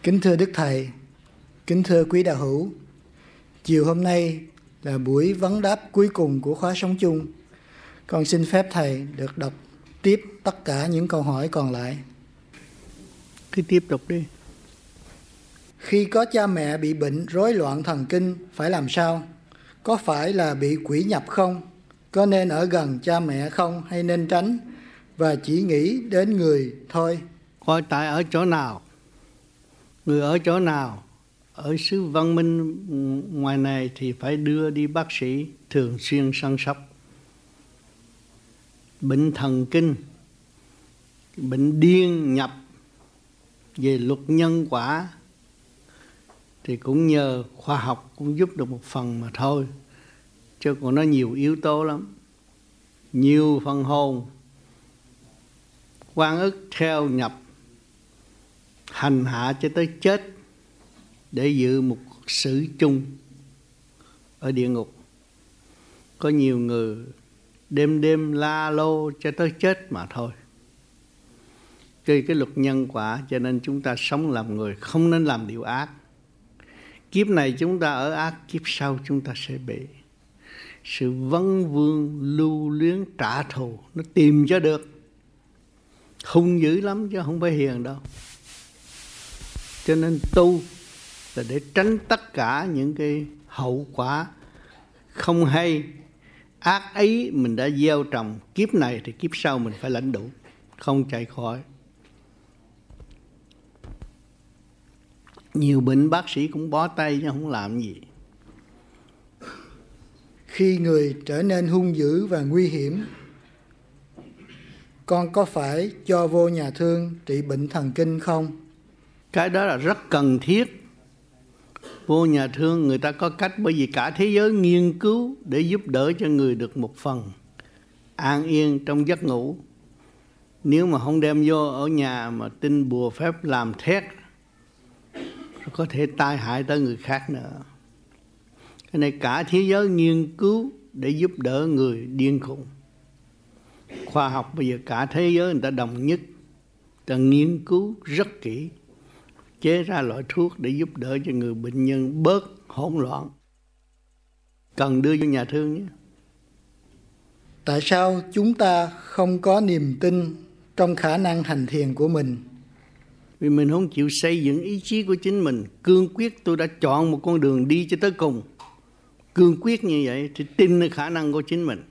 Kính thưa Đức Thầy, kính thưa quý đạo hữu, chiều hôm nay là buổi vấn đáp cuối cùng của khóa sống chung. Con xin phép Thầy được đọc tiếp tất cả những câu hỏi còn lại. Cứ tiếp tục đi. Khi có cha mẹ bị bệnh rối loạn thần kinh phải làm sao? Có phải là bị quỷ nhập không? Có nên ở gần cha mẹ không hay nên tránh và chỉ nghĩ đến người thôi? Coi tại ở chỗ nào, người ở chỗ nào. Ở xứ văn minh ngoài này thì phải đưa đi bác sĩ thường xuyên săn sóc. Bệnh thần kinh, bệnh điên nhập về luật nhân quả thì cũng nhờ khoa học cũng giúp được một phần mà thôi. Chứ còn nó nhiều yếu tố lắm. Nhiều phần hồn oan ức theo nhập hành hạ cho tới chết để giữ một xử chung ở địa ngục. Có nhiều người đêm đêm la lô cho tới chết mà thôi. Vì cái luật nhân quả cho nên chúng ta sống làm người không nên làm điều ác. Kiếp này chúng ta ở ác, kiếp sau chúng ta sẽ bị sự vấn vương lưu luyến trả thù nó tìm cho được. Hung dữ lắm chứ không phải hiền đâu. Cho nên tu là để tránh tất cả những cái hậu quả không hay, ác ấy mình đã gieo trồng. Kiếp này thì kiếp sau mình phải lãnh đủ, không chạy khỏi. Nhiều bệnh bác sĩ cũng bó tay chứ không làm gì. Khi người trở nên hung dữ và nguy hiểm, con có phải cho vô nhà thương trị bệnh thần kinh không? Cái đó là rất cần thiết. Vô nhà thương người ta có cách, bởi vì cả thế giới nghiên cứu để giúp đỡ cho người được một phần an yên trong giấc ngủ. Nếu mà không đem vô ở nhà mà tin bùa phép làm thét, có thể tai hại tới người khác nữa. Cái này cả thế giới nghiên cứu để giúp đỡ người điên khùng. Khoa học bây giờ cả thế giới người ta đồng nhất, người ta nghiên cứu rất kỹ, chế ra loại thuốc để giúp đỡ cho người bệnh nhân bớt hỗn loạn. Cần đưa vô nhà thương nhé. Tại sao chúng ta không có niềm tin trong khả năng hành thiền của mình? Vì mình không chịu xây dựng ý chí của chính mình. Cương quyết tôi đã chọn một con đường đi cho tới cùng. Cương quyết như vậy thì tinในkhả năng của chính mình.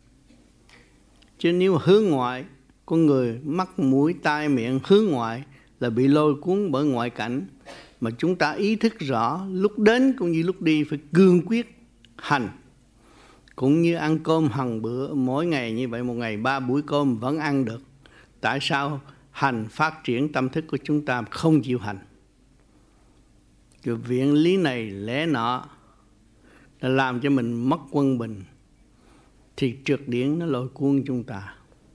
Chứ nếu hướng ngoại, con người mắt mũi tai miệng hướng ngoại là bị lôi cuốn bởi ngoại cảnh. Mà chúng ta ý thức rõ lúc đến cũng như lúc đi phải cương quyết hành. Cũng như ăn cơm hàng bữa mỗi ngày như vậy, một ngày 3 buổi cơm vẫn ăn được. Tại sao hành phát triển tâm thức của chúng ta không chịu hành? Cái viện lý này lẽ nọ là làm cho mình mất quân bình, thì trượt điển nó lôi cuốn chúng ta.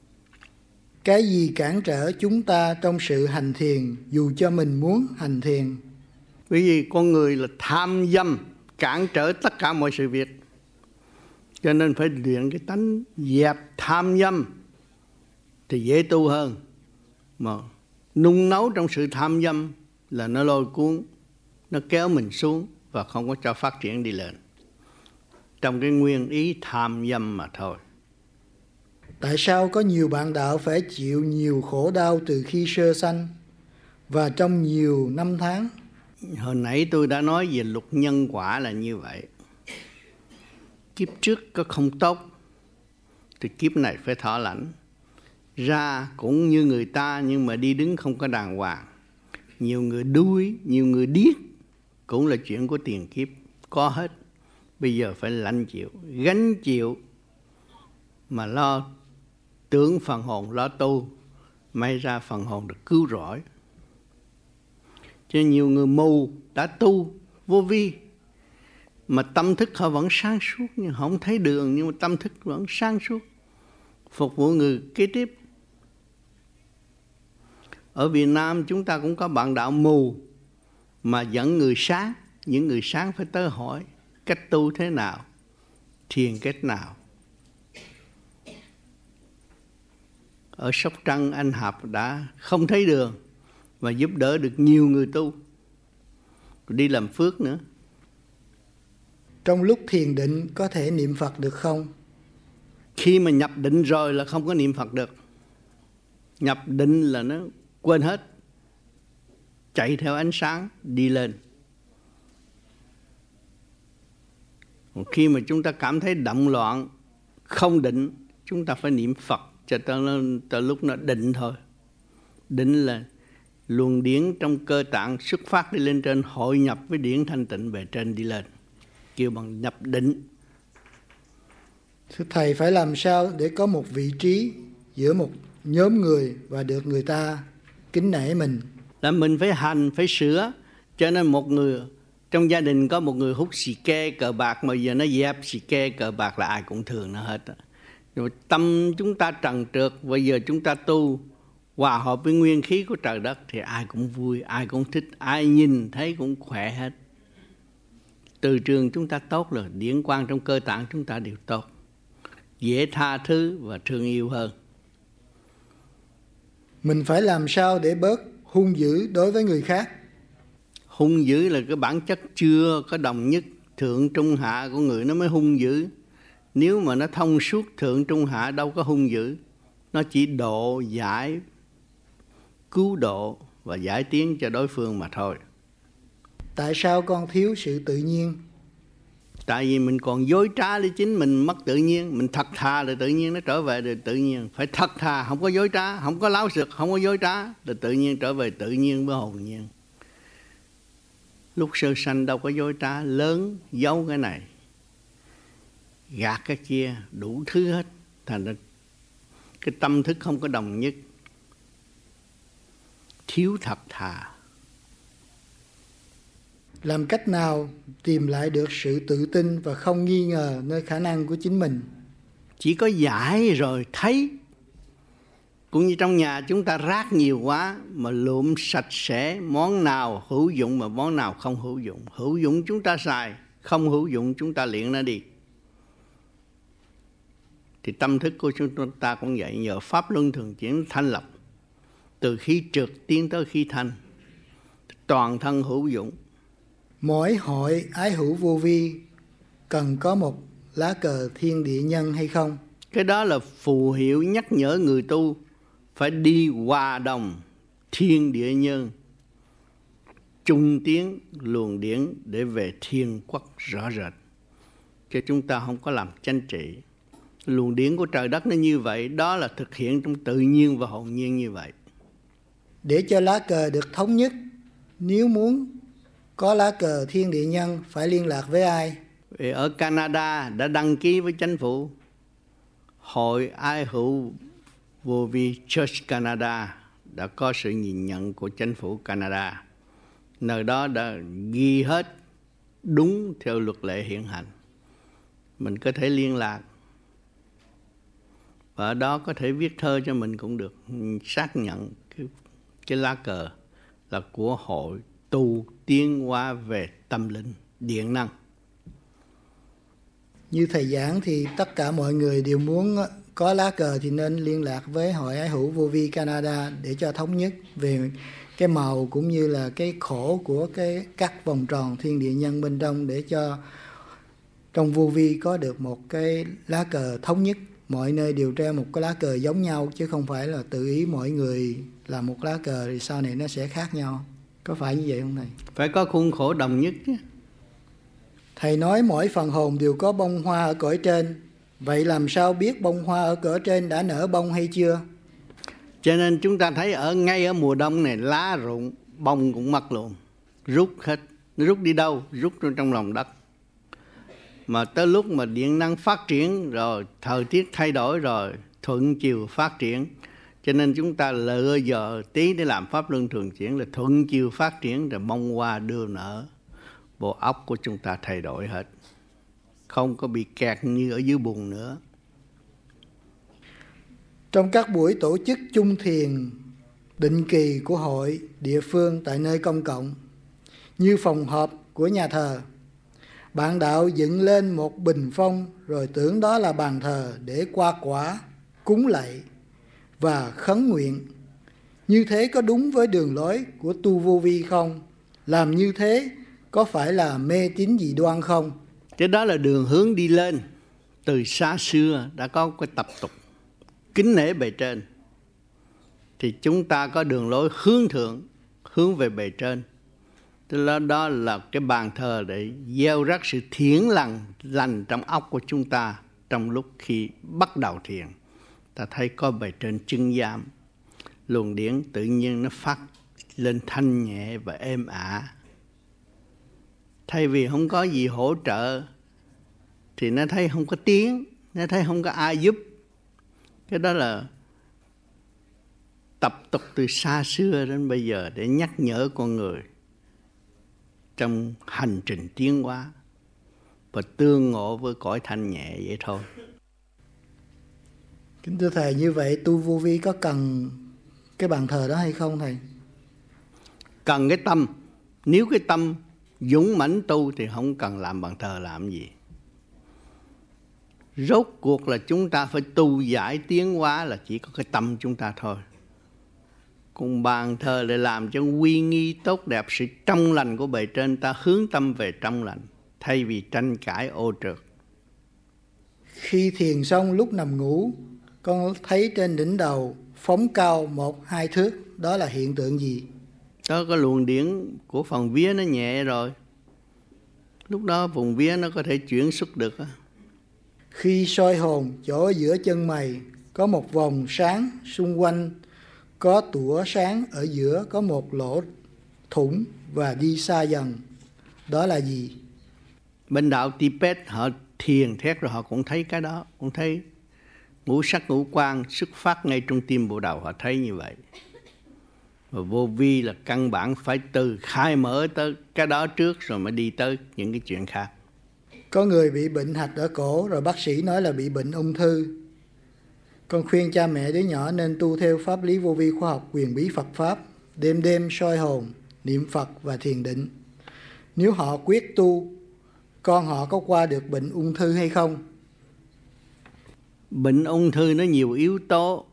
Cái gì cản trở chúng ta trong sự hành thiền dù cho mình muốn hành thiền? Bởi vì con người là tham dâm, cản trở tất cả mọi sự việc. Cho nên phải luyện cái tánh dẹp tham dâm thì dễ tu hơn. Mà nung nấu trong sự tham dâm là nó lôi cuốn, nó kéo mình xuống và không có cho phát triển đi lên. Trong cái nguyên ý tham dâm mà thôi. Tại sao có nhiều bạn đạo phải chịu nhiều khổ đau từ khi sơ sanh và trong nhiều năm tháng? Hồi nãy tôi đã nói về luật nhân quả là như vậy. Kiếp trước có không tốt thì kiếp này phải thọ lãnh. Ra cũng như người ta nhưng mà đi đứng không có đàng hoàng. Nhiều người đuối, nhiều người điếc, cũng là chuyện của tiền kiếp, có hết. Bây giờ phải lãnh chịu, gánh chịu mà lo tưởng phần hồn, lo tu, may ra phần hồn được cứu rỗi. Cho nhiều người mù đã tu vô vi mà tâm thức họ vẫn sáng suốt, nhưng không thấy đường nhưng mà tâm thức vẫn sáng suốt, phục vụ người kế tiếp. Ở Việt Nam chúng ta cũng có bạn đạo mù mà dẫn người sáng. Những người sáng phải tới hỏi cách tu thế nào, thiền cách nào. Ở Sóc Trăng anh Hạp đã không thấy đường và giúp đỡ được nhiều người tu. đi làm phước nữa. Trong lúc thiền định có thể niệm Phật được không? Khi mà nhập định rồi là không có niệm Phật được. Nhập định là nó quên hết, chạy theo ánh sáng đi lên. Còn khi mà chúng ta cảm thấy động loạn, không định, chúng ta phải niệm Phật cho tới lúc nó định thôi. Định là luồng điển trong cơ tạng xuất phát đi lên trên, hội nhập với điển thanh tịnh về trên đi lên, kêu bằng nhập định. Thưa Thầy, phải làm sao để có một vị trí giữa một nhóm người và được người ta kính nể mình? Là mình phải hành, phải sửa. Cho nên một người trong gia đình có một người hút xì ke cờ bạc, mà giờ nó dẹp xì ke cờ bạc là ai cũng thương nó hết. Rồi tâm chúng ta trần trượt, bây giờ chúng ta tu hòa hợp với nguyên khí của trời đất thì ai cũng vui, ai cũng thích, ai nhìn thấy cũng khỏe hết. Từ trường chúng ta tốt rồi, điển quang trong cơ tạng chúng ta đều tốt, dễ tha thứ và thương yêu hơn. Mình phải làm sao để bớt hung dữ đối với người khác? Hung dữ là cái bản chất chưa có đồng nhất thượng trung hạ của người nó mới hung dữ. Nếu mà nó thông suốt thượng trung hạ đâu có hung dữ. Nó chỉ độ, giải, cứu độ và giải tiến cho đối phương mà thôi. Tại sao con thiếu sự tự nhiên? Tại vì mình còn dối trá với chính mình, mất tự nhiên. Mình thật thà là tự nhiên nó trở về được tự nhiên. Phải thật thà, không có dối trá, không có láo xược, không có dối trá, là tự nhiên trở về tự nhiên với hồn nhiên. Lúc sơ sanh đâu có dối trá, lớn giấu cái này, gạt cái kia, đủ thứ hết. Thành ra cái tâm thức không có đồng nhất, thiếu thật thà. Làm cách nào tìm lại được sự tự tin và không nghi ngờ nơi khả năng của chính mình? Chỉ có giải rồi thấy. Cũng như trong nhà chúng ta rác nhiều quá mà lượm sạch sẽ, món nào hữu dụng mà món nào không hữu dụng. Hữu dụng chúng ta xài, không hữu dụng chúng ta liệng nó đi. Thì tâm thức của chúng ta cũng vậy, nhờ pháp luân thường chuyển thanh lọc. Từ khi trượt tiến tới khi thanh, toàn thân hữu dụng. Mỗi hội ái hữu vô vi cần có một lá cờ thiên địa nhân hay không? Cái đó là phù hiệu nhắc nhở người tu phải đi hòa đồng thiên địa nhân, chung tiến luồng điển để về thiên quốc rõ rệt. Chứ chúng ta không có làm tranh trị. Luồng điển của trời đất nó như vậy, đó là thực hiện trong tự nhiên và hồn nhiên như vậy. Để cho lá cờ được thống nhất, nếu muốn có lá cờ thiên địa nhân phải liên lạc với ai? Ở Canada đã đăng ký với chính phủ, Hội Ái Hữu Vô Vi Church Canada đã có sự nhìn nhận của chính phủ Canada. Nơi đó đã ghi hết đúng theo luật lệ hiện hành. Mình có thể liên lạc. Và ở đó có thể viết thơ cho mình cũng được, xác nhận cái lá cờ là của hội tu tiến hóa về tâm linh, điện năng. Như Thầy giảng thì tất cả mọi người đều muốn có lá cờ thì nên liên lạc với Hội Ái Hữu Vô Vi Canada để cho thống nhất về cái màu cũng như là cái khổ của các vòng tròn thiên địa nhân bên trong, để cho trong vô vi có được một cái lá cờ thống nhất. Mọi nơi đều treo một cái lá cờ giống nhau, chứ không phải là tự ý mỗi người làm một lá cờ thì sau này nó sẽ khác nhau. Có phải như vậy không Thầy? Phải có khuôn khổ đồng nhất chứ. Thầy nói mỗi phần hồn đều có bông hoa ở cõi trên. Vậy làm sao biết bông hoa ở cõi trên đã nở bông hay chưa? Cho nên chúng ta thấy ngay ở mùa đông này lá rụng, bông cũng mất luôn. Rút hết. Nó rút đi đâu? Rút trong lòng đất. Mà tới lúc mà điện năng phát triển rồi, thời tiết thay đổi rồi, thuận chiều phát triển. Cho nên chúng ta lựa giờ tí để làm pháp luân thường chuyển là thuận chiều phát triển rồi bông hoa đưa nở. Bộ óc của chúng ta thay đổi hết. Không có bị kẹt như ở dưới bùn nữa. Trong các buổi tổ chức chung thiền định kỳ của hội địa phương tại nơi công cộng, như phòng họp của nhà thờ, bạn đạo dựng lên một bình phong rồi tưởng đó là bàn thờ để qua quả, cúng lạy và khấn nguyện. Như thế có đúng với đường lối của tu vô vi không? Làm như thế có phải là mê tín dị đoan không? Cái đó là đường hướng đi lên. Từ xa xưa đã có cái tập tục kính nể bề trên. Thì chúng ta có đường lối hướng thượng, hướng về bề trên. Tức đó là cái bàn thờ để gieo rắc sự thiện lành trong óc của chúng ta trong lúc khi bắt đầu thiền. Ta thấy có bề trên chứng giám, luồng điển tự nhiên nó phát lên thanh nhẹ và êm ả. Thay vì không có gì hỗ trợ thì nó thấy không có tiếng, nó thấy không có ai giúp. Cái đó là tập tục từ xa xưa đến bây giờ để nhắc nhở con người trong hành trình tiến hóa và tương ngộ với cõi thanh nhẹ vậy thôi. Kính thưa Thầy, như vậy tu vô vi có cần cái bàn thờ đó hay không Thầy? Cần cái tâm. Nếu cái tâm dũng mãnh tu thì không cần làm bàn thờ làm gì. Rốt cuộc là chúng ta phải tu giải tiến hóa là chỉ có cái tâm chúng ta thôi. Còn bàn thờ để làm cho uy nghi tốt đẹp, sự trong lành của bề trên, ta hướng tâm về trong lành thay vì tranh cãi ô trượt. Khi thiền xong lúc nằm ngủ, con thấy trên đỉnh đầu phóng cao 1-2 thước, đó là hiện tượng gì? Đó có luồng điển của phần vía nó nhẹ rồi. Lúc đó vùng vía nó có thể chuyển xuất được. Khi soi hồn, chỗ giữa chân mày có một vòng sáng xung quanh, có tủa sáng ở giữa, có một lỗ thủng và đi xa dần. Đó là gì? Bên đạo Tibet họ thiền thét rồi họ cũng thấy cái đó. Cũng thấy ngũ sắc ngũ quan xuất phát ngay trong tim bộ đầu, họ thấy như vậy. Và vô vi là căn bản phải từ khai mở tới cái đó trước rồi mới đi tới những cái chuyện khác. Có người bị bệnh hạch ở cổ rồi bác sĩ nói là bị bệnh ung thư. Con khuyên cha mẹ đứa nhỏ nên tu theo pháp lý vô vi khoa học quyền bí Phật Pháp, đêm đêm soi hồn, niệm Phật và thiền định. Nếu họ quyết tu, con họ có qua được bệnh ung thư hay không? Bệnh ung thư nó nhiều yếu tố.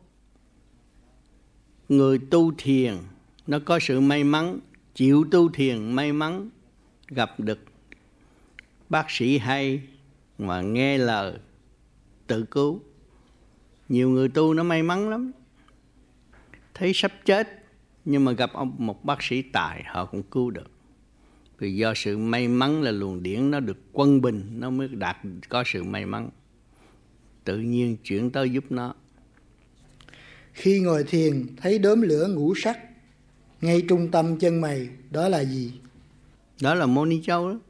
Người tu thiền nó có sự may mắn, chịu tu thiền may mắn gặp được bác sĩ hay mà nghe lời tự cứu. Nhiều người tu nó may mắn lắm, thấy sắp chết nhưng mà gặp một bác sĩ tài họ cũng cứu được. Vì do sự may mắn là luồng điển nó được quân bình, nó mới có sự may mắn, tự nhiên chuyển tới giúp nó. Khi ngồi thiền thấy đốm lửa ngũ sắc ngay trung tâm chân mày, đó là gì? Đó là Mô Ni Châu đó.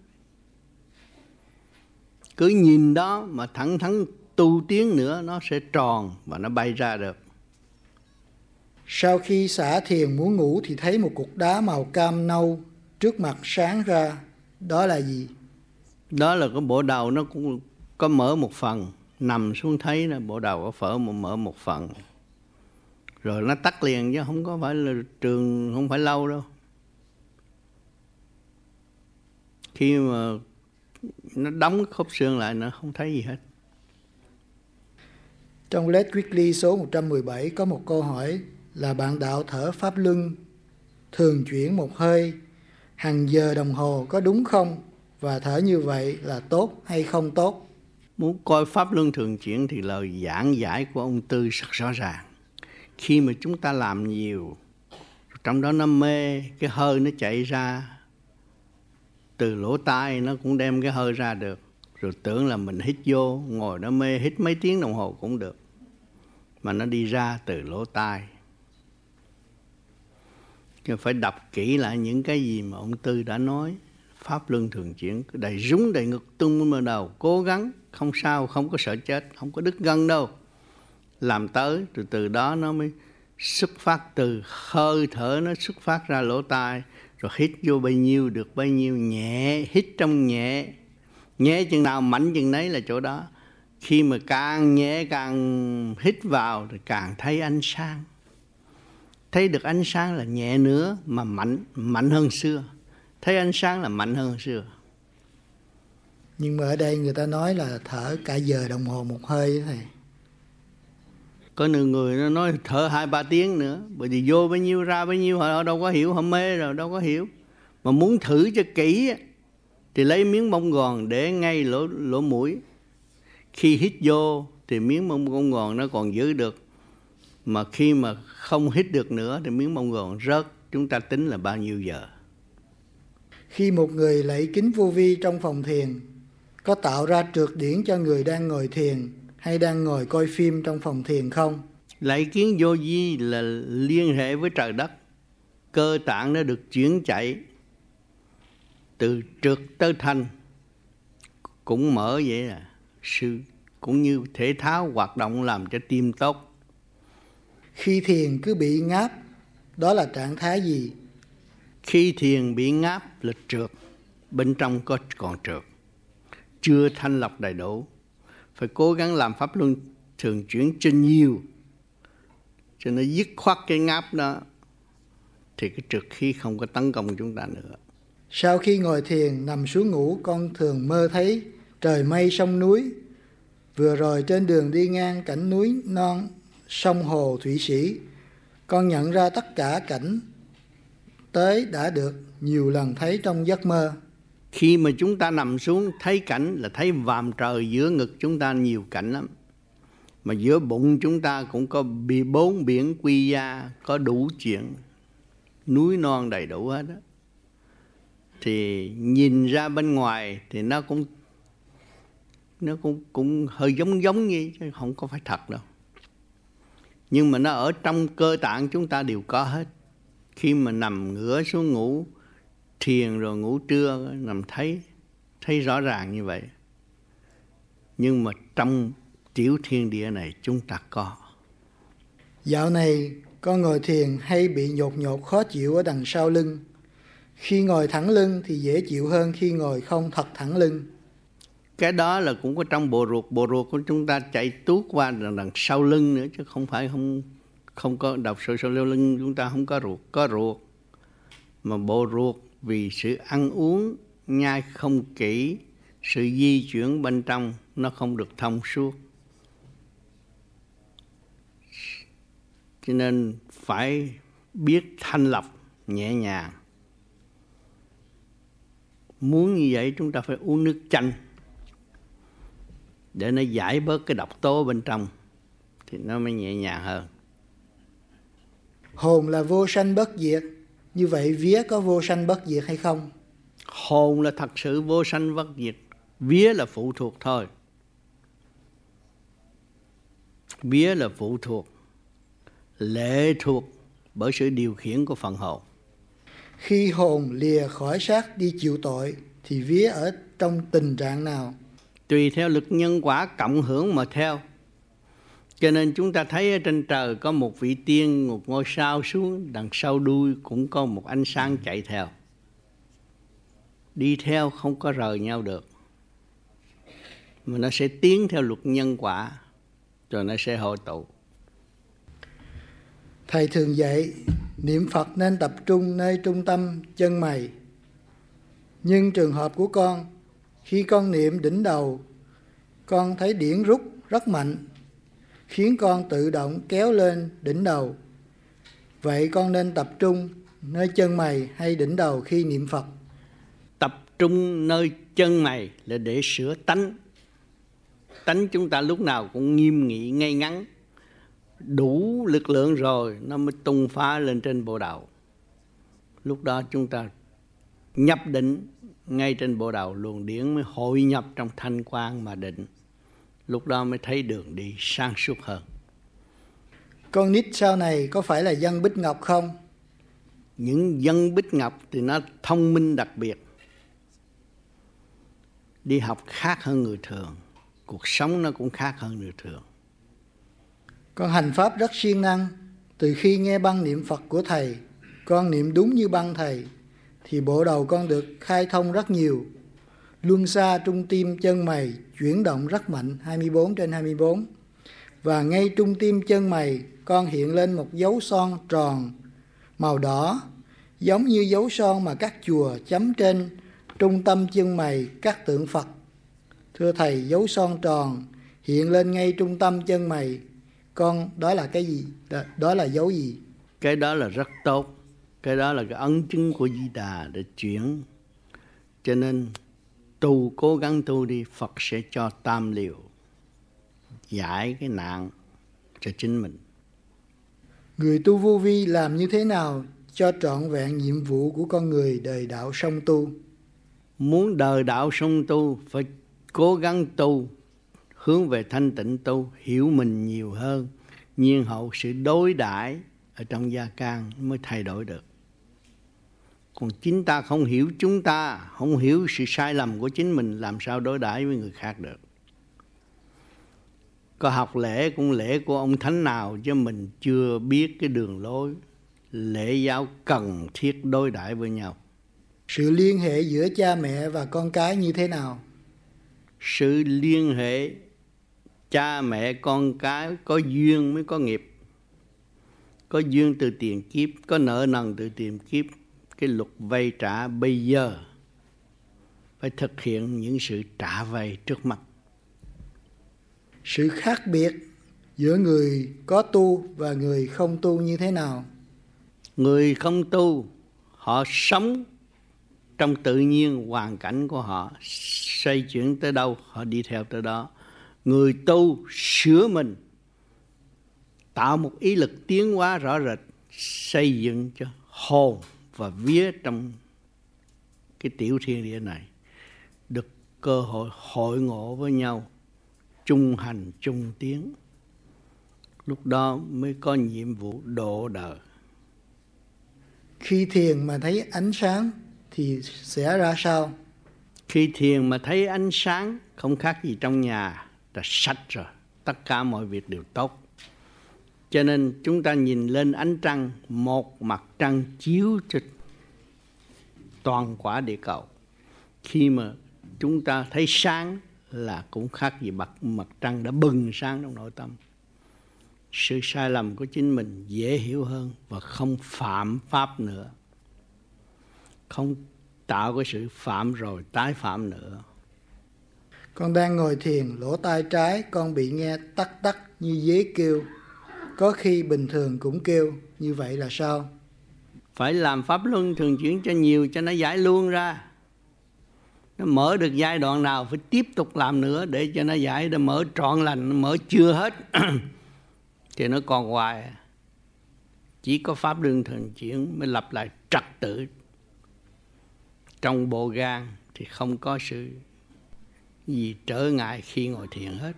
Cứ nhìn đó mà thẳng thắn tu tiến nữa, nó sẽ tròn và nó bay ra được. Sau khi xả thiền muốn ngủ thì thấy một cục đá màu cam nâu trước mặt sáng ra, đó là gì? Đó là cái bộ đầu nó cũng có mở một phần, nằm xuống thấy là bộ đầu có mở một phần. Rồi nó tắt liền chứ không có phải là trường, không phải lâu đâu. Khi mà nó đóng khớp xương lại nó không thấy gì hết. Trong Let's Weekly số 117 có một câu hỏi là bạn đạo thở pháp luân thường chuyển một hơi hàng giờ đồng hồ có đúng không? Và thở như vậy là tốt hay không tốt? Muốn coi pháp luân thường chuyển thì lời giảng giải của ông Tư rất rõ ràng. Khi mà chúng ta làm nhiều, trong đó nó mê, cái hơi nó chạy ra, từ lỗ tai nó cũng đem cái hơi ra được. Rồi tưởng là mình hít vô, ngồi nó mê, hít mấy tiếng đồng hồ cũng được. Mà nó đi ra từ lỗ tai. Nhưng phải đọc kỹ lại những cái gì mà ông Tư đã nói. Pháp luân thường chuyển, đầy rúng đầy ngực tung lên đầu, cố gắng, không sao, không có sợ chết, không có đứt gân đâu. Làm tới, từ đó nó mới xuất phát từ hơi thở, nó xuất phát ra lỗ tai. Rồi hít vô bao nhiêu được bao nhiêu, nhẹ, hít trong nhẹ. Nhẹ chừng nào mạnh chừng nấy là chỗ đó. Khi mà càng nhẹ càng hít vào thì càng thấy ánh sáng. Thấy được ánh sáng là nhẹ nữa mà mạnh hơn xưa. Thấy ánh sáng là mạnh hơn xưa. Nhưng mà ở đây người ta nói là thở cả giờ đồng hồ một hơi đó thầy. Có người nó nói thở 2-3 tiếng nữa. Bởi vì vô bao nhiêu ra bao nhiêu họ đâu có hiểu, họ mê rồi đâu có hiểu. Mà muốn thử cho kỹ thì lấy miếng bông gòn để ngay lỗ mũi. Khi hít vô thì miếng bông gòn nó còn giữ được. Mà khi mà không hít được nữa thì miếng bông gòn rớt. Chúng ta tính là bao nhiêu giờ? Khi một người lạy kính vô vi trong phòng thiền, có tạo ra trượt điển cho người đang ngồi thiền hay đang ngồi coi phim trong phòng thiền không? Lạy kiến vô vi là liên hệ với trời đất. Cơ tạng nó được chuyển chạy từ trượt tới thanh. Cũng mở vậy à. Cũng như thể thao hoạt động làm cho tim tốt. Khi thiền cứ bị ngáp, đó là trạng thái gì? Khi thiền bị ngáp là trượt. Bên trong còn trượt. Chưa thanh lọc đầy đủ. Phải cố gắng làm pháp luân thường chuyển cho nhiều, cho nó dứt khoát cái ngáp đó, thì cái trượt khí không có tấn công chúng ta nữa. Sau khi ngồi thiền nằm xuống ngủ, con thường mơ thấy trời mây sông núi. Vừa rồi trên đường đi ngang cảnh núi non, sông hồ thủy sĩ, con nhận ra tất cả cảnh tới đã được nhiều lần thấy trong giấc mơ. Khi mà chúng ta nằm xuống thấy cảnh là thấy vàm trời, giữa ngực chúng ta nhiều cảnh lắm. Mà giữa bụng chúng ta cũng có 4 biển quy gia, có đủ chuyện, núi non đầy đủ hết đó. Thì nhìn ra bên ngoài thì nó cũng hơi giống như, chứ không có phải thật đâu. Nhưng mà nó ở trong cơ tạng chúng ta đều có hết. Khi mà nằm ngửa xuống ngủ, thiền rồi ngủ trưa, nằm thấy rõ ràng như vậy. Nhưng mà trong tiểu thiên địa này chúng ta có. Dạo này con ngồi thiền hay bị nhột khó chịu ở đằng sau lưng. Khi ngồi thẳng lưng thì dễ chịu hơn khi ngồi không thật thẳng lưng. Cái đó là cũng có trong bộ ruột. Bộ ruột của chúng ta chạy tuốt qua đằng sau lưng nữa, chứ không phải không có đọc sau lưng chúng ta không có ruột. Có ruột. Mà bộ ruột vì sự ăn uống nhai không kỹ, sự di chuyển bên trong nó không được thông suốt. Cho nên phải biết thanh lọc nhẹ nhàng. Muốn như vậy chúng ta phải uống nước chanh để nó giải bớt cái độc tố bên trong, thì nó mới nhẹ nhàng hơn. Hồn là vô sanh bất diệt. Như vậy vía có vô sanh bất diệt hay không? Hồn là thật sự vô sanh bất diệt. Vía là phụ thuộc thôi. Vía là phụ thuộc, lệ thuộc bởi sự điều khiển của phần hồn. Khi hồn lìa khỏi xác đi chịu tội thì vía ở trong tình trạng nào? Tùy theo lực nhân quả cộng hưởng mà theo. Cho nên chúng ta thấy ở trên trời có một vị tiên, một ngôi sao xuống, đằng sau đuôi cũng có một ánh sáng chạy theo. Đi theo không có rời nhau được. Mà nó sẽ tiến theo luật nhân quả, rồi nó sẽ hội tụ. Thầy thường dạy niệm Phật nên tập trung nơi trung tâm chân mày. Nhưng trường hợp của con, khi con niệm đỉnh đầu, con thấy điển rút rất mạnh, khiến con tự động kéo lên đỉnh đầu. Vậy con nên tập trung nơi chân mày hay đỉnh đầu khi niệm Phật? Tập trung nơi chân mày là để sửa tánh. Tánh chúng ta lúc nào cũng nghiêm nghị ngay ngắn. Đủ lực lượng rồi nó mới tung phá lên trên bộ đầu. Lúc đó chúng ta nhập định ngay trên bộ đầu, luồng điển mới hội nhập trong thanh quang mà định. Lúc đó mới thấy đường đi sáng suốt hơn. Con nít sau này có phải là dân Bích Ngọc không? Những dân Bích Ngọc thì nó thông minh đặc biệt. Đi học khác hơn người thường. Cuộc sống nó cũng khác hơn người thường. Con hành pháp rất siêng năng. Từ khi nghe băng niệm Phật của thầy, con niệm đúng như băng thầy, thì bộ đầu con được khai thông rất nhiều. Luân xa trung tim chân mày chuyển động rất mạnh, 24/24. Và ngay trung tim chân mày con hiện lên một dấu son tròn màu đỏ, giống như dấu son mà các chùa chấm trên trung tâm chân mày các tượng Phật. Thưa thầy, dấu son tròn hiện lên ngay trung tâm chân mày con, đó là cái gì? Đó là dấu gì? Cái đó là rất tốt. Cái đó là cái ấn chứng của Di Đà để chuyển. Cho nên tu, cố gắng tu đi, Phật sẽ cho tam liều, giải cái nạn cho chính mình. Người tu vô vi làm như thế nào cho trọn vẹn nhiệm vụ của con người đời đạo song tu? Muốn đời đạo song tu phải cố gắng tu, hướng về thanh tịnh tu, hiểu mình nhiều hơn, nhiên hậu sự đối đãi ở trong gia can mới thay đổi được. Còn chính ta không hiểu chúng ta, không hiểu sự sai lầm của chính mình, làm sao đối đãi với người khác được. Có học lễ cũng lễ của ông thánh nào chứ mình chưa biết cái đường lối lễ giáo cần thiết đối đãi với nhau. Sự liên hệ giữa cha mẹ và con cái như thế nào? Sự liên hệ cha mẹ con cái có duyên mới có nghiệp. Có duyên từ tiền kiếp, có nợ nần từ tiền kiếp. Cái luật vay trả bây giờ phải thực hiện những sự trả vay trước mắt. Sự khác biệt giữa người có tu và người không tu như thế nào? Người không tu, họ sống trong tự nhiên hoàn cảnh của họ, xoay chuyển tới đâu họ đi theo tới đó. Người tu sửa mình, tạo một ý lực tiến hóa rõ rệt, xây dựng cho hồn và vía trong cái tiểu thiên địa này được cơ hội hội ngộ với nhau, chung hành chung tiến. Lúc đó mới có nhiệm vụ độ đời. Khi thiền mà thấy ánh sáng thì sẽ ra sao? Khi thiền mà thấy ánh sáng không khác gì trong nhà, là sạch rồi, tất cả mọi việc đều tốt. Cho nên chúng ta nhìn lên ánh trăng, một mặt trăng chiếu cho toàn quả địa cầu. Khi mà chúng ta thấy sáng là cũng khác gì mặt trăng đã bừng sáng trong nội tâm. Sự sai lầm của chính mình dễ hiểu hơn và không phạm pháp nữa. Không tạo cái sự phạm rồi tái phạm nữa. Con đang ngồi thiền, lỗ tai trái con bị nghe tắc tắc như dế kêu. Có khi bình thường cũng kêu, như vậy là sao? Phải làm pháp luân thường chuyển cho nhiều cho nó giải luôn ra. Nó mở được giai đoạn nào phải tiếp tục làm nữa để cho nó giải, để mở trọn lành, nó mở chưa hết thì nó còn hoài. Chỉ có pháp luân thường chuyển mới lập lại trật tự trong bộ gan, thì không có sự gì trở ngại khi ngồi thiền hết.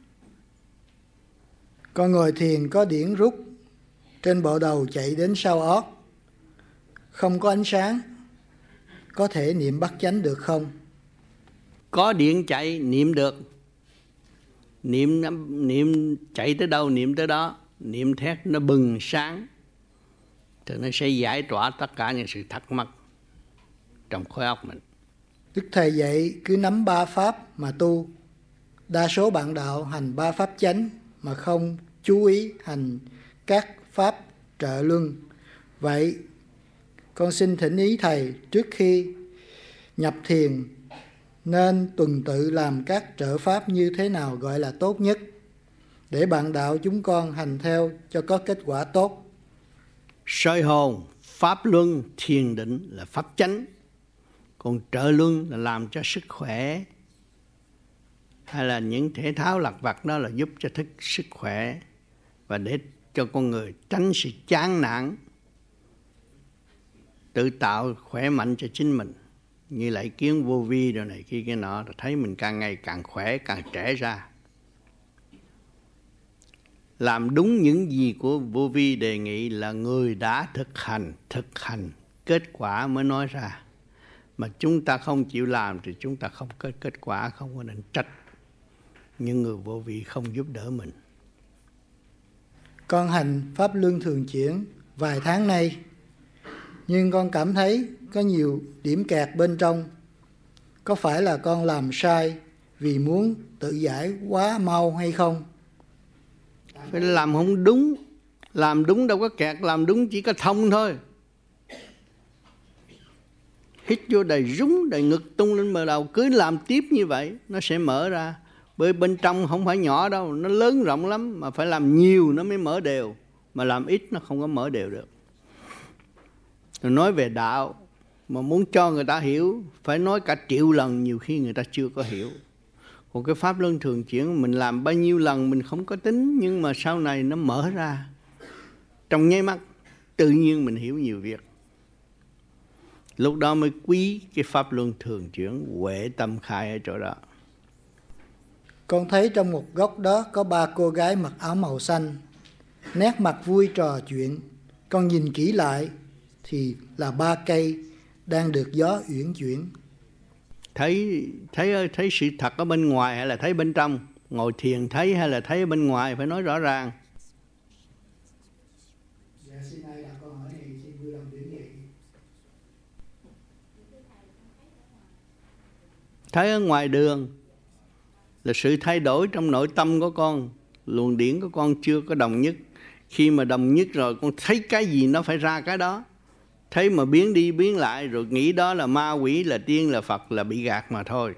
Con ngồi thiền có điển rút trên bộ đầu chạy đến sau ót, không có ánh sáng, có thể niệm bắt chánh được không? Có điện chạy niệm được. Niệm chạy tới đâu niệm tới đó. Niệm thét nó bừng sáng thì nó sẽ giải tỏa tất cả những sự thắc mắc trong khối óc mình. Đức Thầy dạy cứ nắm 3 pháp mà tu. Đa số bạn đạo hành 3 pháp chánh mà không chú ý hành các pháp trợ luân. Vậy con xin thỉnh ý Thầy, trước khi nhập thiền nên tuần tự làm các trợ pháp như thế nào gọi là tốt nhất, để bạn đạo chúng con hành theo cho có kết quả tốt. Soi hồn, pháp luân, thiền định là pháp chánh. Còn trợ luân là làm cho sức khỏe, hay là những thể thao lặt vặt đó là giúp cho sức khỏe và để cho con người tránh sự chán nản, tự tạo khỏe mạnh cho chính mình. Như lại kiến vô vi rồi này kia cái nọ, thấy mình càng ngày càng khỏe, càng trẻ ra. Làm đúng những gì của vô vi đề nghị là người đã thực hành, kết quả mới nói ra. Mà chúng ta không chịu làm thì chúng ta không có kết quả, không có nên trách những người vô vi không giúp đỡ mình. Con hành pháp luân thường chuyển vài tháng nay, nhưng con cảm thấy có nhiều điểm kẹt bên trong. Có phải là con làm sai vì muốn tự giải quá mau hay không? Phải làm không đúng. Làm đúng đâu có kẹt, làm đúng chỉ có thông thôi. Hít vô đầy rúng, đầy ngực tung lên bờ đầu, cứ làm tiếp như vậy nó sẽ mở ra. Bởi bên trong không phải nhỏ đâu, nó lớn rộng lắm, mà phải làm nhiều nó mới mở đều, mà làm ít nó không có mở đều được. Rồi nói về đạo, Mà muốn cho người ta hiểu phải nói cả triệu lần, nhiều khi người ta chưa có hiểu. Còn cái pháp luân thường chuyển mình làm bao nhiêu lần mình không có tính, nhưng mà sau này nó mở ra trong nháy mắt, tự nhiên mình hiểu nhiều việc. Lúc đó mới quý cái pháp luân thường chuyển, huệ tâm khai ở chỗ đó. Con thấy trong một góc đó có 3 cô gái mặc áo màu xanh, nét mặt vui trò chuyện. Con nhìn kỹ lại thì là 3 cây đang được gió uyển chuyển. Thấy sự thật ở bên ngoài hay là thấy bên trong? Ngồi thiền thấy hay là thấy ở bên ngoài? Phải nói rõ ràng. Dạ, xin ai đặt câu hỏi này xin vui lòng biểu nghị. Thấy ở ngoài đường là sự thay đổi trong nội tâm của con. Luồng điển của con chưa có đồng nhất. Khi mà đồng nhất rồi con thấy cái gì nó phải ra cái đó. Thấy mà biến đi biến lại rồi nghĩ đó là ma quỷ, là tiên, là Phật, là bị gạt mà thôi.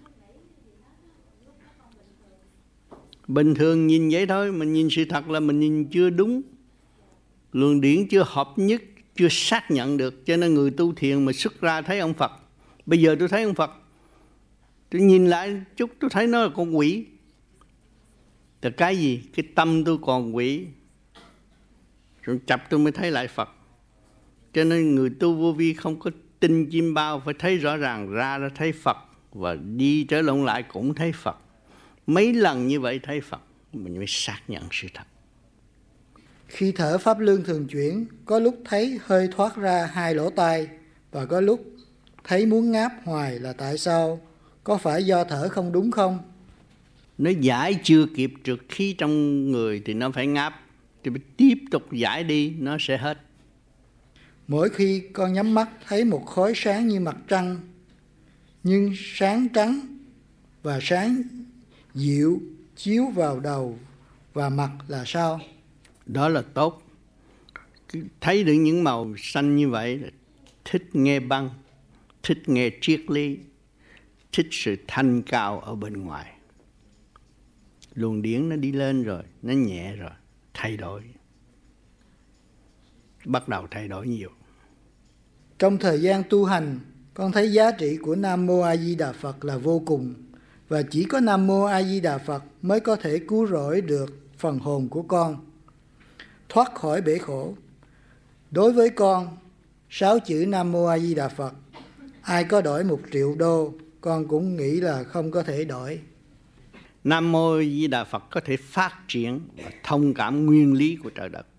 Bình thường nhìn vậy thôi, mình nhìn sự thật là mình nhìn chưa đúng. Luồng điển chưa hợp nhất, chưa xác nhận được. Cho nên người tu thiền mà xuất ra thấy ông Phật. Bây giờ tôi thấy ông Phật, tôi nhìn lại chút tôi thấy nó là con quỷ. Là cái gì? Cái tâm tôi còn quỷ. Rồi chập tôi mới thấy lại Phật. Cho nên người tu vô vi không có tin chim bao, phải thấy rõ ràng ra thấy Phật, và đi trở lộn lại cũng thấy Phật. Mấy lần như vậy thấy Phật, mình mới xác nhận sự thật. Khi thở pháp luân thường chuyển, có lúc thấy hơi thoát ra 2 lỗ tai, và có lúc thấy muốn ngáp hoài, là tại sao? Có phải do thở không đúng không? Nó giải chưa kịp trượt khí trong người thì nó phải ngáp, thì phải tiếp tục giải đi, nó sẽ hết. Mỗi khi con nhắm mắt thấy một khối sáng như mặt trăng, nhưng sáng trắng và sáng dịu chiếu vào đầu và mặt là sao? Đó là tốt. Thấy được những màu xanh như vậy là thích nghe băng, thích nghe triết lý, thích sự thanh cao ở bên ngoài. Luồng điển nó đi lên rồi, nó nhẹ rồi, thay đổi. Bắt đầu thay đổi nhiều. Trong thời gian tu hành, con thấy giá trị của Nam Mô A Di Đà Phật là vô cùng, và chỉ có Nam Mô A Di Đà Phật mới có thể cứu rỗi được phần hồn của con, thoát khỏi bể khổ. Đối với con, 6 chữ Nam Mô A Di Đà Phật, ai có đổi 1 triệu đô, con cũng nghĩ là không có thể đổi. Nam Mô A Di Đà Phật có thể phát triển và thông cảm nguyên lý của trời đất.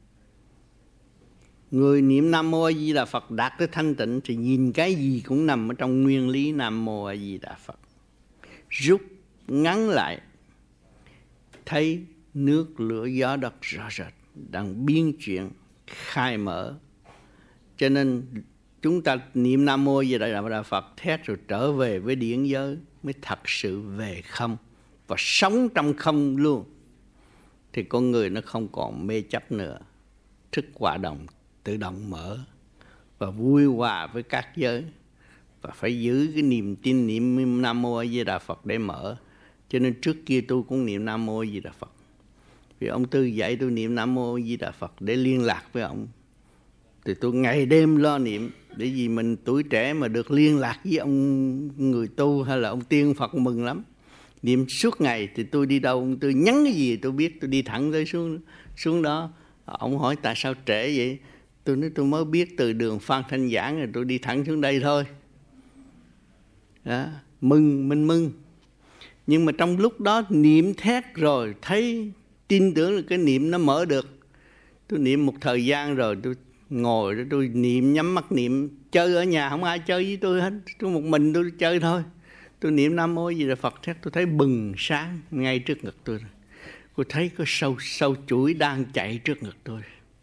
Người niệm Nam Mô A Di Đà Phật đạt tới thanh tịnh thì nhìn cái gì cũng nằm ở trong nguyên lý Nam Mô A Di Đà Phật. Rút ngắn lại, thấy nước lửa gió đất rõ rệt đang biến chuyển, khai mở. Cho nên chúng ta niệm Nam Mô A Di Đà Phật thét rồi trở về với điển giới, mới thật sự về không và sống trong không luôn. Thì con người nó không còn mê chấp nữa, thức hòa đồng tự động mở và vui hòa với các giới. Và phải giữ cái niềm tin niệm Nam Mô A Di Đà Phật để mở. Cho nên trước kia tôi cũng niệm Nam Mô A Di Đà Phật, vì ông Tư dạy tôi niệm Nam Mô A Di Đà Phật để liên lạc với ông. Thì tôi ngày đêm lo niệm, để vì mình tuổi trẻ mà được liên lạc với ông người tu hay là ông tiên Phật mừng lắm. Niệm suốt ngày thì tôi đi đâu ông Tư nhắn cái gì tôi biết, tôi đi thẳng tới xuống đó. Ông hỏi tại sao trễ vậy? Tôi nói tôi mới biết từ đường Phan Thanh Giảng rồi tôi đi thẳng xuống đây thôi. Đó, mình mừng. Nhưng mà trong lúc đó niệm thét rồi thấy tin tưởng là cái niệm nó mở được. Tôi niệm một thời gian rồi tôi ngồi đó tôi niệm, nhắm mắt niệm, chơi ở nhà không ai chơi với tôi hết, tôi một mình tôi chơi thôi. Tôi niệm Nam Mô gì là Phật thét, tôi thấy bừng sáng ngay trước ngực tôi. Tôi thấy có sâu chuỗi đang chạy trước ngực tôi.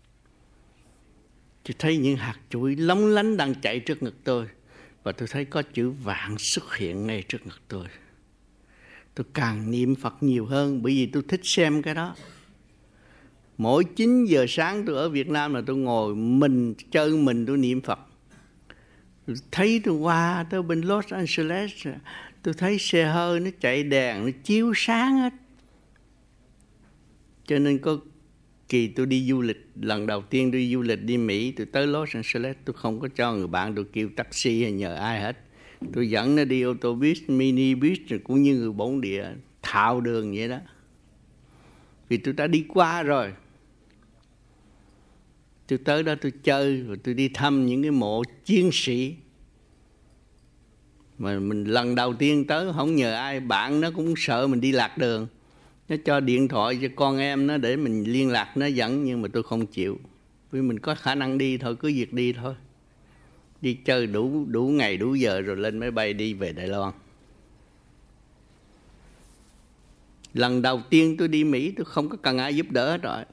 Tôi thấy những hạt chuỗi lóng lánh đang chạy trước ngực tôi. Và tôi thấy có chữ vạn xuất hiện ngay trước ngực tôi. Tôi càng niệm Phật nhiều hơn, bởi vì tôi thích xem cái đó. Mỗi 9 giờ sáng tôi ở Việt Nam là tôi ngồi mình chơi mình tôi niệm Phật. Tôi thấy tôi qua tới bên Los Angeles, tôi thấy xe hơi nó chạy đèn, nó chiếu sáng hết. Cho nên có kỳ tôi đi du lịch, lần đầu tiên tôi đi du lịch đi Mỹ, tôi tới Los Angeles, tôi không có cho người bạn tôi kêu taxi hay nhờ ai hết. Tôi dẫn nó đi ô tô bus, mini bus, cũng như người bản địa thạo đường vậy đó. Vì tôi đã đi qua rồi. Tôi tới đó tôi chơi, rồi tôi đi thăm những cái mộ chiến sĩ. Mà mình lần đầu tiên tới không nhờ ai, bạn nó cũng sợ mình đi lạc đường. Nó cho điện thoại cho con em nó để mình liên lạc nó dẫn, nhưng mà tôi không chịu. Vì mình có khả năng đi thôi, cứ việc đi thôi. Đi chơi đủ ngày đủ giờ rồi lên máy bay đi về Đài Loan. Lần đầu tiên tôi đi Mỹ tôi không có cần ai giúp đỡ hết rồi.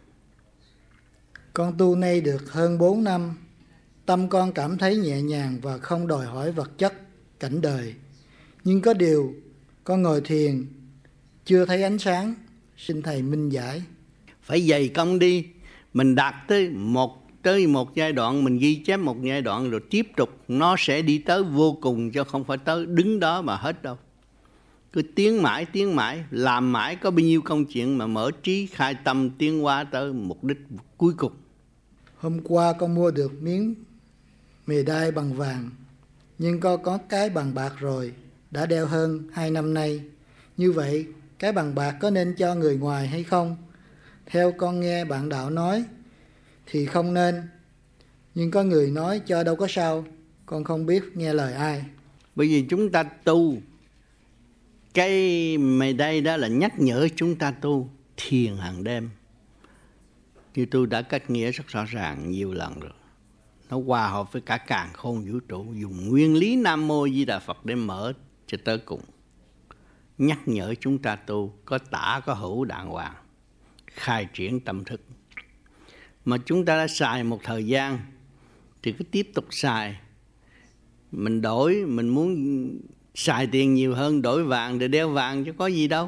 Con tu nay được hơn 4 năm. Tâm con cảm thấy nhẹ nhàng và không đòi hỏi vật chất, cảnh đời. Nhưng có điều, con ngồi thiền, chưa thấy ánh sáng. Xin Thầy minh giải. Phải dày công đi. Mình đạt tới một giai đoạn, mình ghi chép một giai đoạn rồi tiếp tục. Nó sẽ đi tới vô cùng, chứ không phải tới đứng đó mà hết đâu. Cứ tiến mãi, làm mãi, có bao nhiêu công chuyện mà mở trí, khai tâm, tiến qua tới mục đích cuối cùng. Hôm qua con mua được miếng mề đai bằng vàng, nhưng con có cái bằng bạc rồi, đã đeo hơn 2 năm nay. Như vậy, cái bằng bạc có nên cho người ngoài hay không? Theo con nghe bạn đạo nói thì không nên, nhưng có người nói cho đâu có sao, con không biết nghe lời ai. Bởi vì chúng ta tu, cái mày đây đó là nhắc nhở chúng ta tu thiền hàng đêm. Như tôi đã cách nghĩa rất rõ ràng nhiều lần rồi. Nó hòa hợp với cả càn khôn vũ trụ, dùng nguyên lý Nam Mô Di Đà Phật để mở cho tới cùng. Nhắc nhở chúng ta tu, có tả có hữu đàng hoàng, khai triển tâm thức. Mà chúng ta đã xài một thời gian thì cứ tiếp tục xài. Mình đổi, mình muốn xài tiền nhiều hơn, đổi vàng để đeo vàng chứ có gì đâu.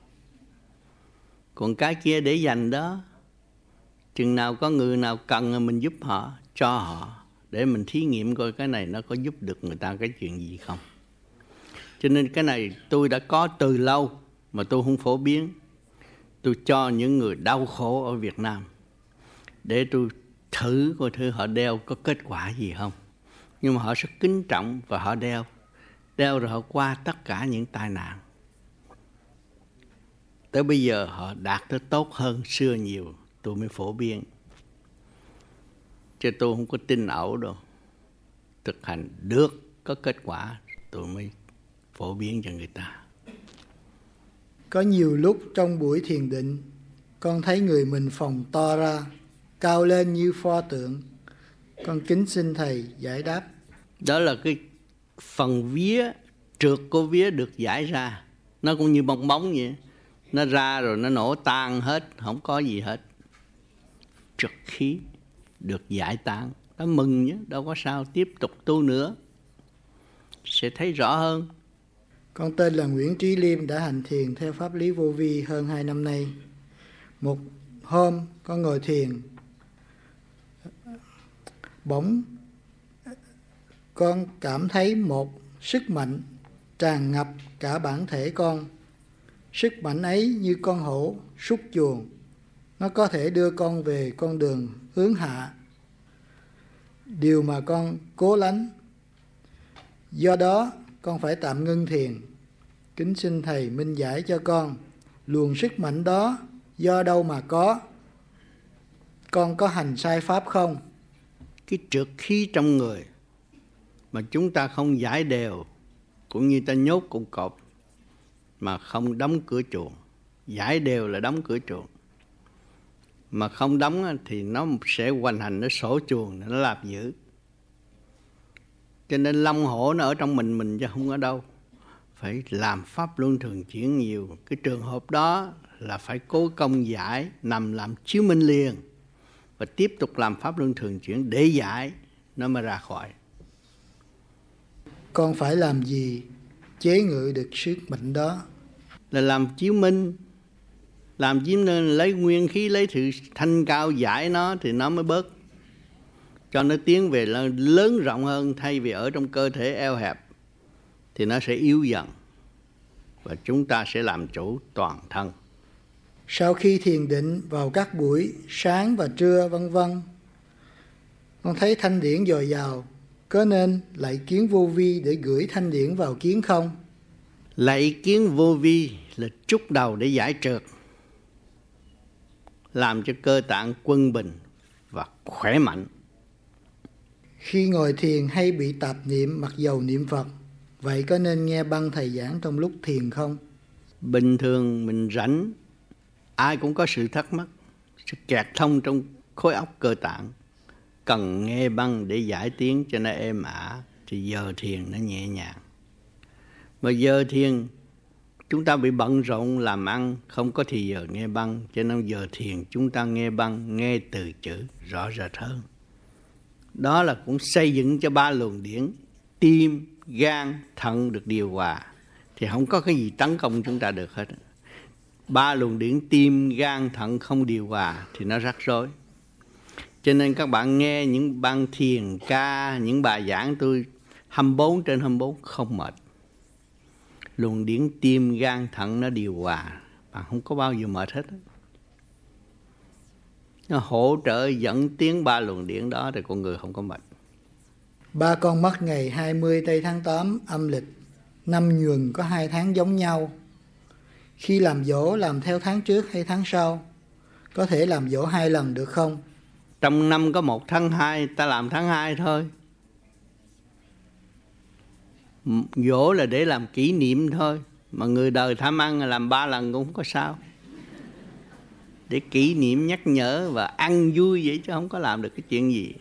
Còn cái kia để dành đó. Chừng nào có người nào cần mình giúp họ, cho họ, để mình thí nghiệm coi cái này nó có giúp được người ta cái chuyện gì không. Cho nên cái này tôi đã có từ lâu mà tôi không phổ biến. Tôi cho những người đau khổ ở Việt Nam để tôi thử coi thử họ đeo có kết quả gì không. Nhưng mà họ rất kính trọng và họ đeo rồi họ qua tất cả những tai nạn. Tới bây giờ họ đạt tới tốt hơn xưa nhiều, tôi mới phổ biến. Chứ tôi không có tin ảo đâu. Thực hành được, có kết quả, tôi mới phổ biến cho người ta. Có nhiều lúc trong buổi thiền định, con thấy người mình phồng to ra, cao lên như pho tượng. Con kính xin Thầy giải đáp. Đó là cái phần vía, trượt của vía được giải ra. Nó cũng như bong bóng vậy. Nó ra rồi nó nổ tan hết, không có gì hết. Trượt khí được giải tán. Nó mừng nhé, đâu có sao, tiếp tục tu nữa. Sẽ thấy rõ hơn. Con tên là Nguyễn Trí Liêm, đã hành thiền theo pháp lý vô vi hơn 2 năm nay. Một hôm con ngồi thiền, bỗng con cảm thấy một sức mạnh tràn ngập cả bản thể con. Sức mạnh ấy như con hổ súc chuồng, nó có thể đưa con về con đường hướng hạ, điều mà con cố lánh. Do đó con phải tạm ngưng thiền. Kính xin Thầy minh giải cho con, luồng sức mạnh đó do đâu mà có? Con có hành sai pháp không? Cái trượt khí trong người mà chúng ta không giải đều, cũng như ta nhốt con cọp mà không đóng cửa chuồng. Giải đều là đóng cửa chuồng, mà không đóng thì nó sẽ hoành hành, nó sổ chuồng, nó làm dữ. Cho nên long hổ nó ở trong mình chứ không ở đâu. Phải làm pháp luân thường chuyển nhiều. Cái trường hợp đó là phải cố công giải, nằm làm chiếu minh liền, và tiếp tục làm pháp luân thường chuyển để giải, nó mới ra khỏi. Con phải làm gì chế ngự được sức mạnh đó? Là làm chiếu minh. Làm chiếu minh lấy nguyên khí, lấy sự thanh cao giải nó thì nó mới bớt, cho nó tiến về lớn rộng hơn. Thay vì ở trong cơ thể eo hẹp thì nó sẽ yếu dần, và chúng ta sẽ làm chủ toàn thân. Sau khi thiền định vào các buổi sáng và trưa vân vân, con thấy thanh điển dồi dào, có nên lạy kiến vô vi để gửi thanh điển vào kiến không? Lạy kiến vô vi là trút đầu để giải trượt, làm cho cơ tạng quân bình và khỏe mạnh. Khi ngồi thiền hay bị tạp niệm mặc dầu niệm Phật, vậy có nên nghe băng thầy giảng trong lúc thiền không? Bình thường mình rảnh, ai cũng có sự thắc mắc, sự kẹt thông trong khối óc cơ tạng, cần nghe băng để giải tiếng cho nó êm ả, thì giờ thiền nó nhẹ nhàng. Mà giờ thiền chúng ta bị bận rộn làm ăn, không có thì giờ nghe băng, cho nên giờ thiền chúng ta nghe băng, nghe từ chữ rõ rệt hơn. Đó là cũng xây dựng cho ba luồng điển tim, gan, thận được điều hòa, thì không có cái gì tấn công chúng ta được hết. Ba luồng điển tim, gan, thận không điều hòa thì nó rắc rối. Cho nên các bạn nghe những băng thiền ca, những bài giảng tôi 24/24 không mệt. Luồng điển tim, gan, thận nó điều hòa, bạn không có bao giờ mệt hết. Nó hỗ trợ dẫn tiến ba luồng điển đó thì con người không có mệt. Ba con mất ngày 20 tây tháng 8 âm lịch, năm Nhuần có 2 tháng giống nhau. Khi làm dỗ làm theo tháng trước hay tháng sau? Có thể làm dỗ 2 lần được không? Trong năm có 1 tháng 2, ta làm tháng 2 thôi. Dỗ là để làm kỷ niệm thôi. Mà người đời tham ăn làm 3 lần cũng không có sao. Để kỷ niệm nhắc nhở và ăn vui vậy chứ không có làm được cái chuyện gì.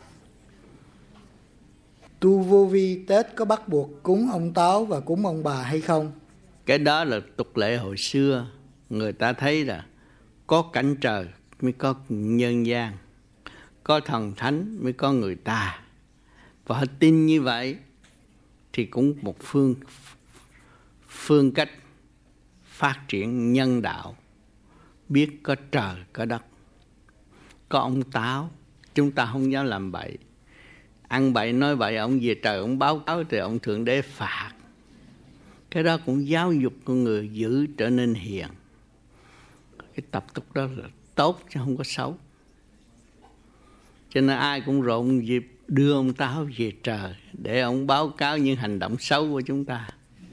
Tu vô vi Tết có bắt buộc cúng ông Táo và cúng ông bà hay không? Cái đó là tục lệ hồi xưa. Người ta thấy là có cảnh trời mới có nhân gian, có thần thánh mới có người ta. Và họ tin như vậy thì cũng một phương cách phát triển nhân đạo. Biết có trời có đất, có ông Táo, chúng ta không dám làm bậy. Ăn bậy nói bậy, ông về trời ông báo cáo thì ông Thượng Đế phạt. Cái đó cũng giáo dục con người giữ trở nên hiền. Cái tập tục đó là tốt chứ không có xấu. Cho nên ai cũng rộn dịp đưa ông Táo về trời để ông báo cáo những hành động xấu của chúng ta.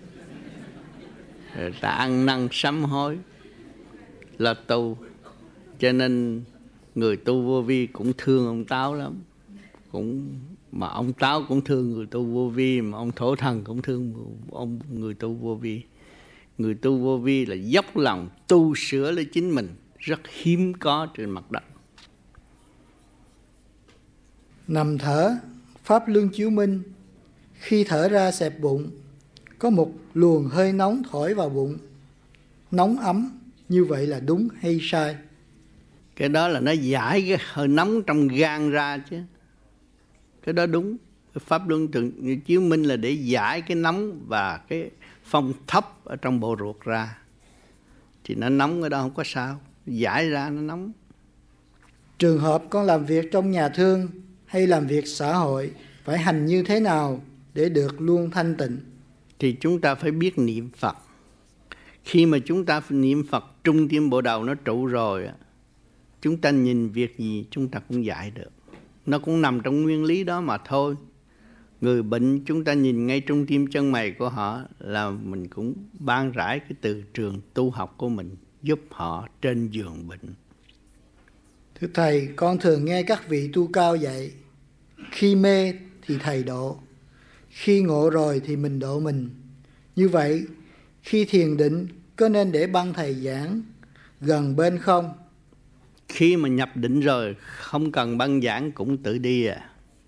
Rồi ta ăn năn sám hối là tu. Cho nên người tu vô vi cũng thương ông Táo lắm. Mà ông Táo cũng thương người tu vô vi, mà ông Thổ Thần cũng thương người tu vô vi. Người tu vô vi là dốc lòng tu sửa lấy chính mình, rất hiếm có trên mặt đất. Nằm thở, pháp luân chiếu minh, khi thở ra xẹp bụng, có một luồng hơi nóng thổi vào bụng, nóng ấm, như vậy là đúng hay sai? Cái đó là nó giải cái hơi nóng trong gan ra chứ. Cái đó đúng. Cái pháp luân chiếu minh là để giải cái nóng và cái phong thấp ở trong bộ ruột ra. Thì nó nóng ở đó không có sao. Giải ra nó nóng. Trường hợp con làm việc trong nhà thương hay làm việc xã hội, phải hành như thế nào để được luôn thanh tịnh? Thì chúng ta phải biết niệm Phật. Khi mà chúng ta niệm Phật trung tim bộ đầu nó trụ rồi, chúng ta nhìn việc gì chúng ta cũng giải được. Nó cũng nằm trong nguyên lý đó mà thôi. Người bệnh chúng ta nhìn ngay trung tim chân mày của họ là mình cũng ban rải cái từ trường tu học của mình, giúp họ trên giường bệnh. Thưa Thầy, con thường nghe các vị tu cao dạy, khi mê thì Thầy độ, khi ngộ rồi thì mình độ mình. Như vậy, khi thiền định có nên để băng Thầy giảng gần bên không? Khi mà nhập định rồi, không cần băng giảng cũng tự đi à.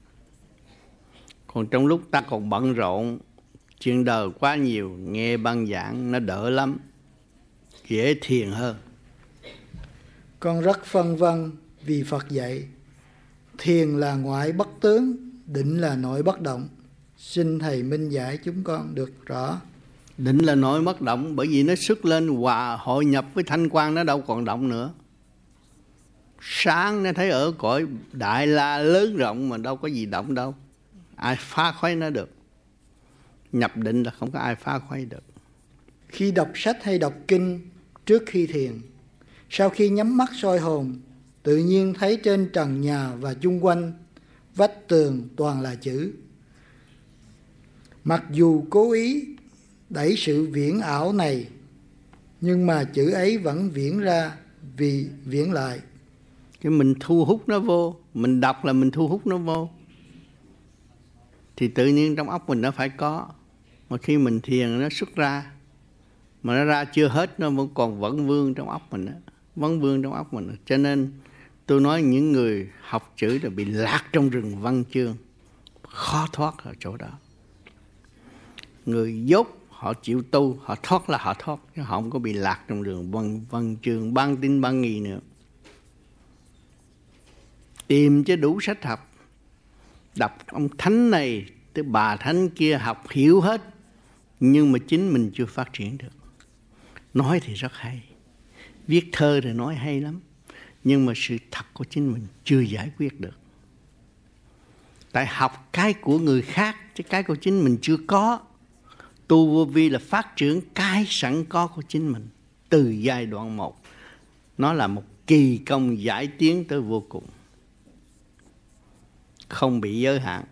Còn trong lúc ta còn bận rộn, chuyện đời quá nhiều, nghe băng giảng nó đỡ lắm, dễ thiền hơn. Con rất phân vân vì Phật dạy, thiền là ngoại bất tướng, định là nội bất động. Xin Thầy minh giải chúng con được rõ. Định là nội bất động, bởi vì nó xuất lên hòa hội nhập với thanh quan, nó đâu còn động nữa. Sáng nó thấy ở cõi đại la lớn rộng mà đâu có gì động đâu. Ai phá khuấy nó được. Nhập định là không có ai phá khuấy được. Khi đọc sách hay đọc kinh trước khi thiền, Sau khi nhắm mắt soi hồn, tự nhiên thấy trên trần nhà và chung quanh vách tường toàn là chữ. Mặc dù cố ý đẩy sự viễn ảo này, nhưng mà chữ ấy vẫn viễn ra vì viễn lại. Cái mình thu hút nó vô, mình đọc là mình thu hút nó vô, thì tự nhiên trong óc mình nó phải có. Mà khi mình thiền nó xuất ra, mà nó ra chưa hết, nó vẫn còn vẫn vương trong óc mình đó. Vẫn vương trong óc mình. Cho nên tôi nói những người học chữ là bị lạc trong rừng văn chương, khó thoát ở chỗ đó. Người dốt họ chịu tu, họ thoát là họ thoát, chứ họ không có bị lạc trong rừng văn chương, ban tin ban nghi nữa. Tìm cho đủ sách học, đọc ông thánh này tới bà thánh kia, học hiểu hết, nhưng mà chính mình chưa phát triển được. Nói thì rất hay, viết thơ thì nói hay lắm, nhưng mà sự thật của chính mình chưa giải quyết được. Tại học cái của người khác, chứ cái của chính mình chưa có. Tu vô vi là phát triển cái sẵn có của chính mình từ giai đoạn 1. Nó là một kỳ công giải tiến tới vô cùng, không bị giới hạn.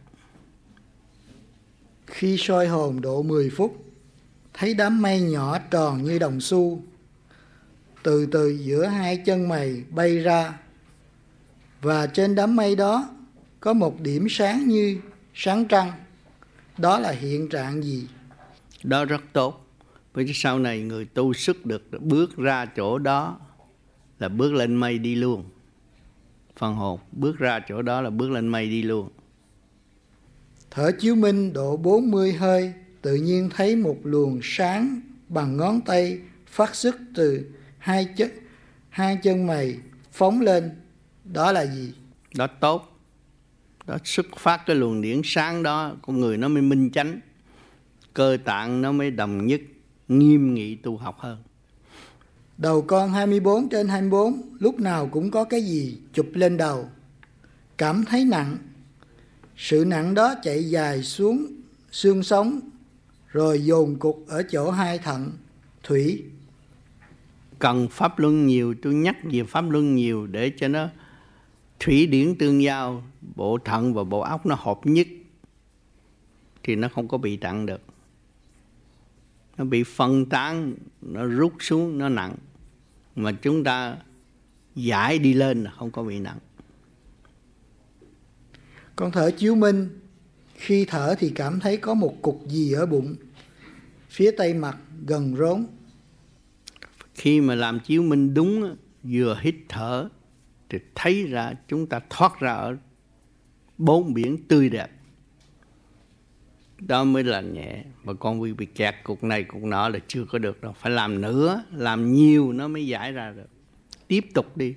Khi soi hồn độ 10 phút, thấy đám mây nhỏ tròn như đồng xu, từ từ giữa hai chân mày bay ra, và trên đám mây đó có một điểm sáng như sáng trăng. Đó là hiện trạng gì? Đó rất tốt. Bởi vì sau này người tu sức được bước ra chỗ đó là bước lên mây đi luôn. Phần hồn bước ra chỗ đó là bước lên mây đi luôn. Thở chiếu minh độ 40 hơi, tự nhiên thấy một luồng sáng bằng ngón tay phát xuất từ hai chân mày phóng lên. Đó là gì? Đó tốt. Đó xuất phát cái luồng điển sáng đó, con người nó mới minh chánh, cơ tạng nó mới đồng nhất, nghiêm nghị tu học hơn. Đầu con 24/24, lúc nào cũng có cái gì chụp lên đầu. Cảm thấy nặng. Sự nặng đó chạy dài xuống xương sống, rồi dồn cục ở chỗ hai thận, thủy. Cần pháp luân nhiều, tôi nhắc về pháp luân nhiều để cho nó thủy điển tương giao, bộ thận và bộ óc nó hợp nhất, thì nó không có bị nặng được. Nó bị phân tán, nó rút xuống, nó nặng. Mà chúng ta giải đi lên là không có bị nặng. Con thở chiếu minh, khi thở thì cảm thấy có một cục gì ở bụng, phía tây mặt gần rốn. Khi mà làm chiếu minh đúng, vừa hít thở thì thấy ra chúng ta thoát ra ở bốn biển tươi đẹp. Đó mới là nhẹ. Mà con bị kẹt cục này cục nọ là chưa có được đâu. Phải làm nữa, làm nhiều nó mới giải ra được. Tiếp tục đi.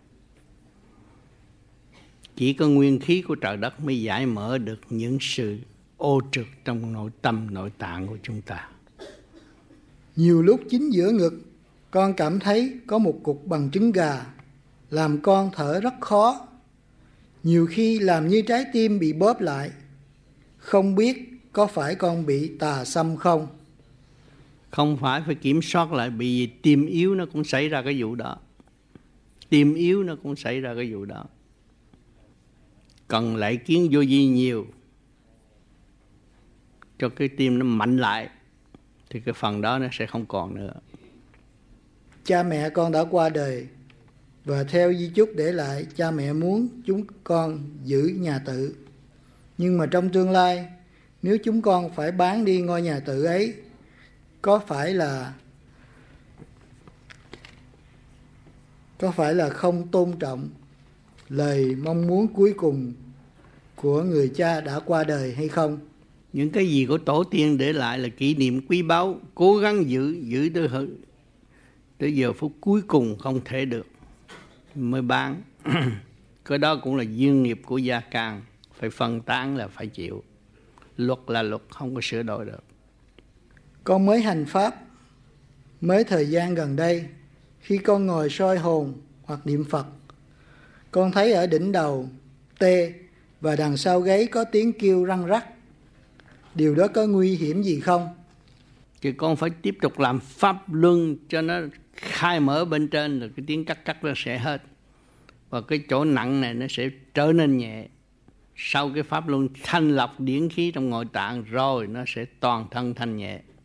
Chỉ có nguyên khí của trời đất mới giải mở được những sự ô trực trong nội tâm, nội tạng của chúng ta. Nhiều lúc chính giữa ngực, con cảm thấy có một cục bằng trứng gà, làm con thở rất khó. Nhiều khi làm như trái tim bị bóp lại. Không biết có phải con bị tà xâm không? Không phải kiểm soát lại, vì tim yếu nó cũng xảy ra cái vụ đó. Tim yếu nó cũng xảy ra cái vụ đó. Cần lại kiến vô vi nhiều cho cái tim nó mạnh lại, thì cái phần đó nó sẽ không còn nữa. Cha mẹ con đã qua đời, và theo di chúc để lại, cha mẹ muốn chúng con giữ nhà tự. Nhưng mà trong tương lai, nếu chúng con phải bán đi ngôi nhà tự ấy, có phải là không tôn trọng lời mong muốn cuối cùng của người cha đã qua đời hay không? Những cái gì của tổ tiên để lại là kỷ niệm quý báu, cố gắng giữ tới giờ phút cuối cùng không thể được mới bán. Cái đó cũng là duyên nghiệp của gia can, phải phân tán là phải chịu. Luật là luật, không có sửa đổi được. Con mới hành pháp, mới thời gian gần đây, khi con ngồi soi hồn hoặc niệm Phật, con thấy ở đỉnh đầu tê và đằng sau gáy có tiếng kêu răng rắc. Điều đó có nguy hiểm gì không? Thì con phải tiếp tục làm pháp luân cho nó khai mở bên trên, rồi cái tiếng cắt nó sẽ hết, và cái chỗ nặng này nó sẽ trở nên nhẹ. Sau cái pháp luân thanh lọc điển khí trong nội tạng rồi nó sẽ toàn thân thanh nhẹ.